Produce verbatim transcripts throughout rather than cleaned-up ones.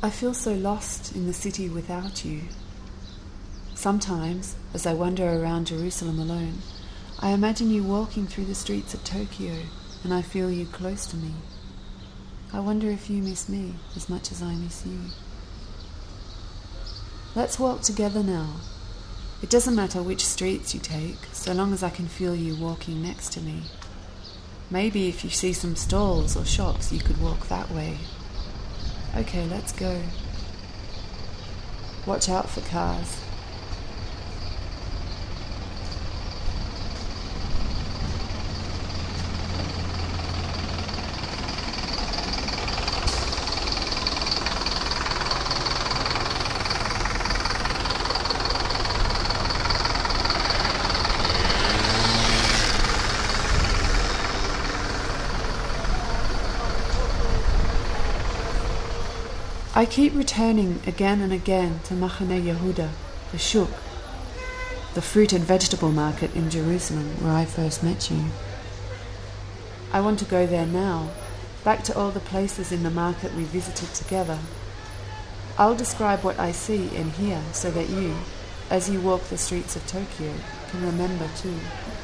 I feel so lost in the city without you. Sometimes, as I wander around Jerusalem alone, I imagine you walking through the streets of Tokyo, and I feel you close to me. I wonder if you miss me as much as I miss you. Let's walk together now. It doesn't matter which streets you take, so long as I can feel you walking next to me. Maybe if you see some stalls or shops, you could walk that way. Okay, let's go. Watch out for cars. I keep returning again and again to Machane Yehuda, the shuk, the fruit and vegetable market in Jerusalem where I first met you. I want to go there now, back to all the places in the market we visited together. I'll describe what I see and hear so that you, as you walk the streets of Tokyo, can remember too.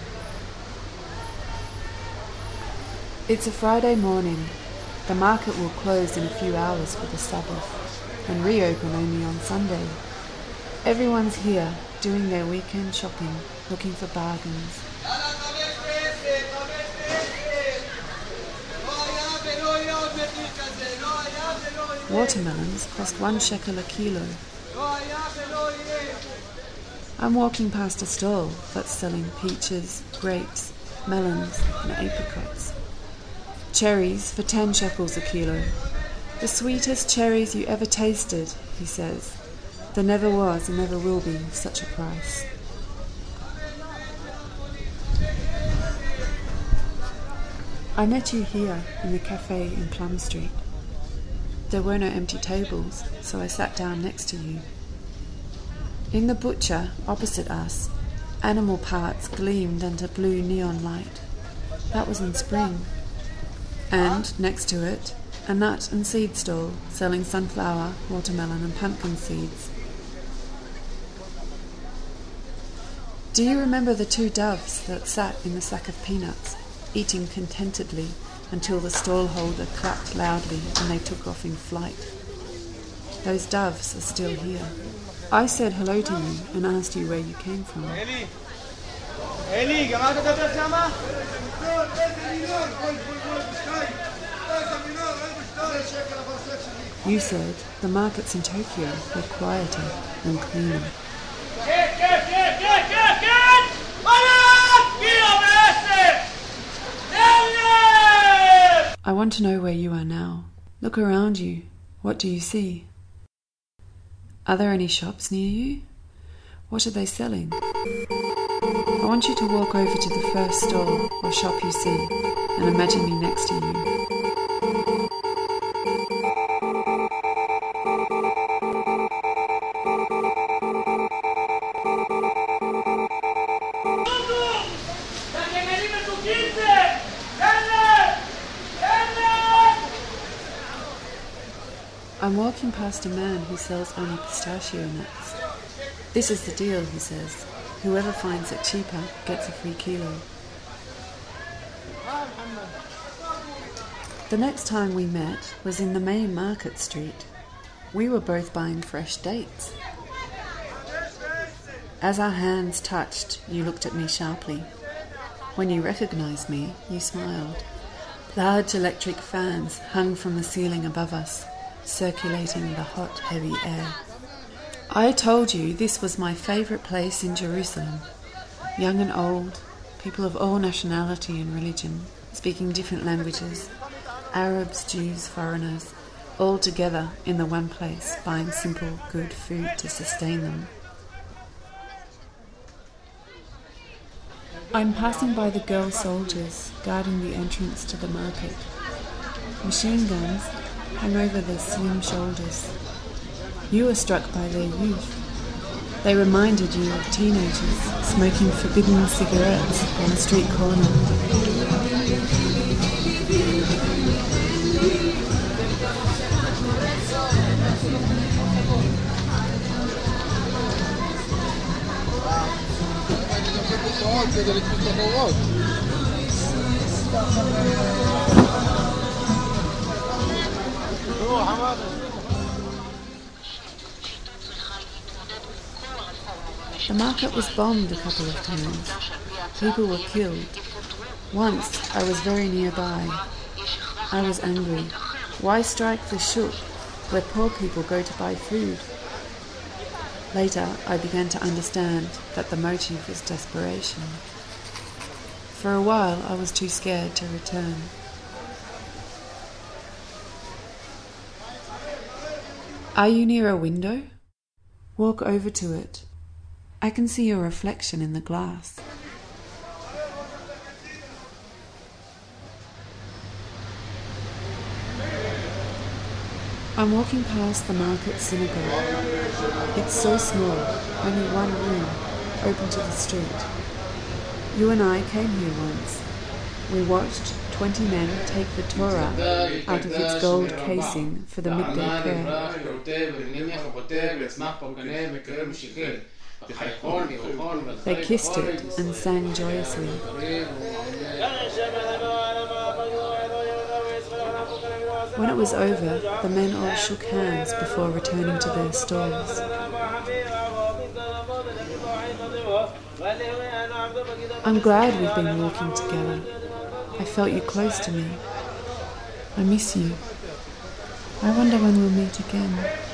It's a Friday morning. The market will close in a few hours for the Sabbath and reopen only on Sunday. Everyone's here doing their weekend shopping, looking for bargains. Watermelons cost one shekel a kilo. I'm walking past a stall that's selling peaches, grapes, melons and apricots. Cherries for ten shekels a kilo. The sweetest cherries you ever tasted, he says. There never was and never will be such a price. I met you here in the cafe in Plum Street. There were no empty tables, so I sat down next to you. In the butcher opposite us, animal parts gleamed under blue neon light. That was in spring. And, next to it, a nut and seed stall selling sunflower, watermelon and pumpkin seeds. Do you remember the two doves that sat in the sack of peanuts, eating contentedly until the stall holder clapped loudly and they took off in flight? Those doves are still here. I said hello to you and asked you where you came from. Eli! Eli, גמרת לדבר שמה? You said the markets in Tokyo were quieter and cleaner. I want to know where you are now. Look around you. What do you see? Are there any shops near you? What are they selling? I want you to walk over to the first stall or shop you see and imagine me next to you. I'm walking past a man who sells only pistachio nuts. This is the deal, he says. Whoever finds it cheaper gets a free kilo. The next time we met was in the main market street. We were both buying fresh dates. As our hands touched, you looked at me sharply. When you recognized me, you smiled. Large electric fans hung from the ceiling above us, circulating the hot, heavy air. I told you this was my favourite place in Jerusalem. Young and old, people of all nationality and religion, speaking different languages, Arabs, Jews, foreigners, all together in the one place, buying simple, good food to sustain them. I'm passing by the girl soldiers guarding the entrance to the market. Machine guns hang over their slim shoulders. You were struck by their youth. They reminded you of teenagers smoking forbidden cigarettes on a street corner. The market was bombed a couple of times. People were killed. Once I was very nearby. I was angry. Why strike the shuk, where poor people go to buy food? Later, I began to understand that the motive was desperation. For a while, I was too scared to return. Are you near a window? Walk over to it. I can see your reflection in the glass. I'm walking past the market synagogue. It's so small, only one room, open to the street. You and I came here once. We watched twenty men take the Torah out of its gold casing for the midday prayer. They kissed it and sang joyously. When it was over, the men all shook hands before returning to their stalls. I'm glad we've been walking together. I felt you close to me. I miss you. I wonder when we'll meet again.